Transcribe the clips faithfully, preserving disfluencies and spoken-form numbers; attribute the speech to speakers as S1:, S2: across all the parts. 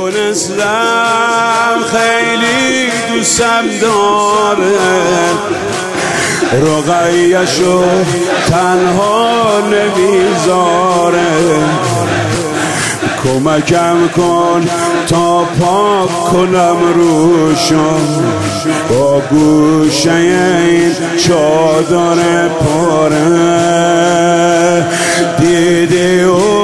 S1: دونستم خیلی دوستم داره، رقیه‌شو تنها نمیذاره. کمکم کن تا پاک کنم روشو، با گوشه این چادر پاره. دیدی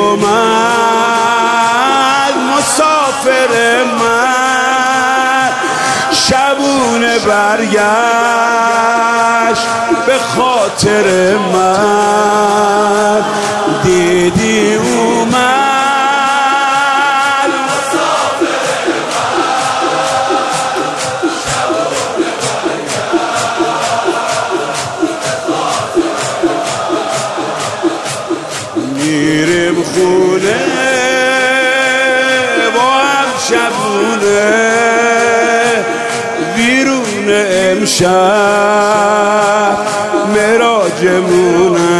S1: اومد مسافر من، شبونه برگشت به خاطر من. دیدی اومد میریم خونه با هم شبونه، ویرون امشب مراجمونه.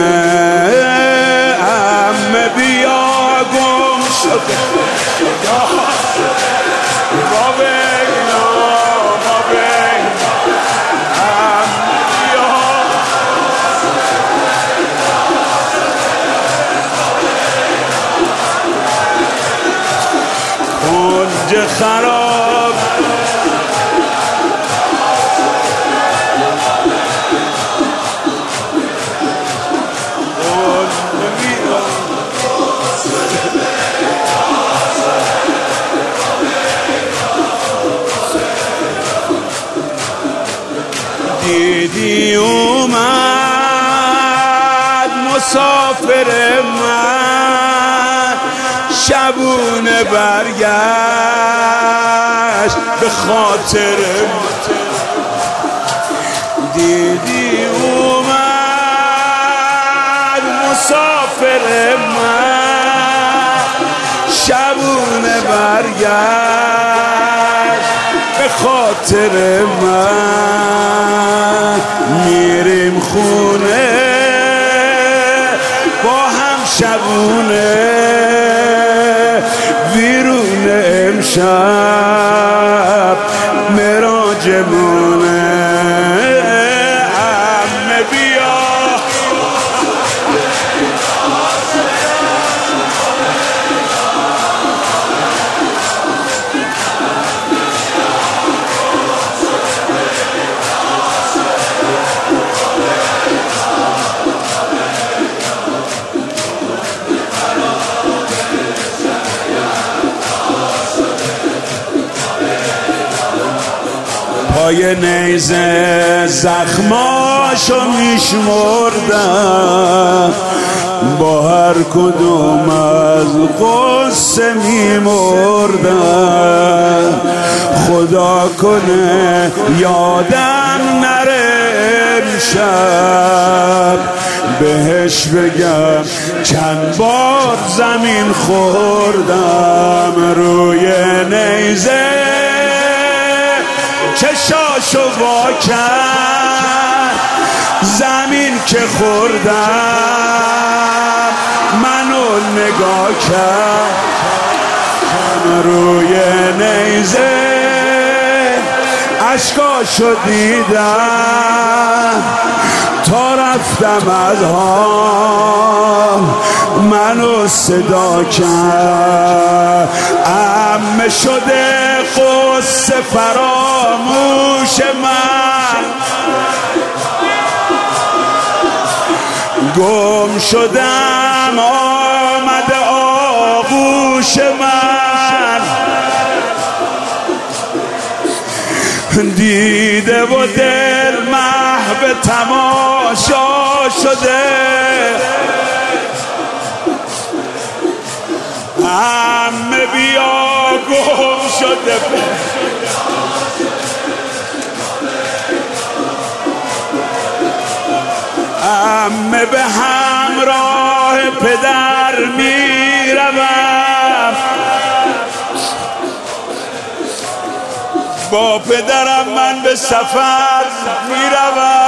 S1: عمه بیا گم شده ما بینا ما بینا، عمه بیا کنج خراب دیدی اومد مسافر من، شبونه برگشت به خاطر من. دیدی اومد مسافر من، شبونه برگشت به خاطر من. میریم خونه با هم شبونه، ویرون امشب مراجمونه. عمه بیا پای نیزه زخماشو میشمردم، با هر کدوم از غصه میمردم. خدا کنه یادم نره امشب، بهش بگم چند بار زمین خوردم. روی نیزه چشاشو وا کرد، زمین که خوردم منو نگاه کرد. روی نیزه اشکاشو دیدم، تا رفتم از حال منو صدا کرد. عمه شده قصه فراموش من، گم شدم آمده آغوش من. دیده و دل محو تماشا شده، عمه بیا گم شده. عمه به همراه پدر میروم، با پدرم من به سفر میروم.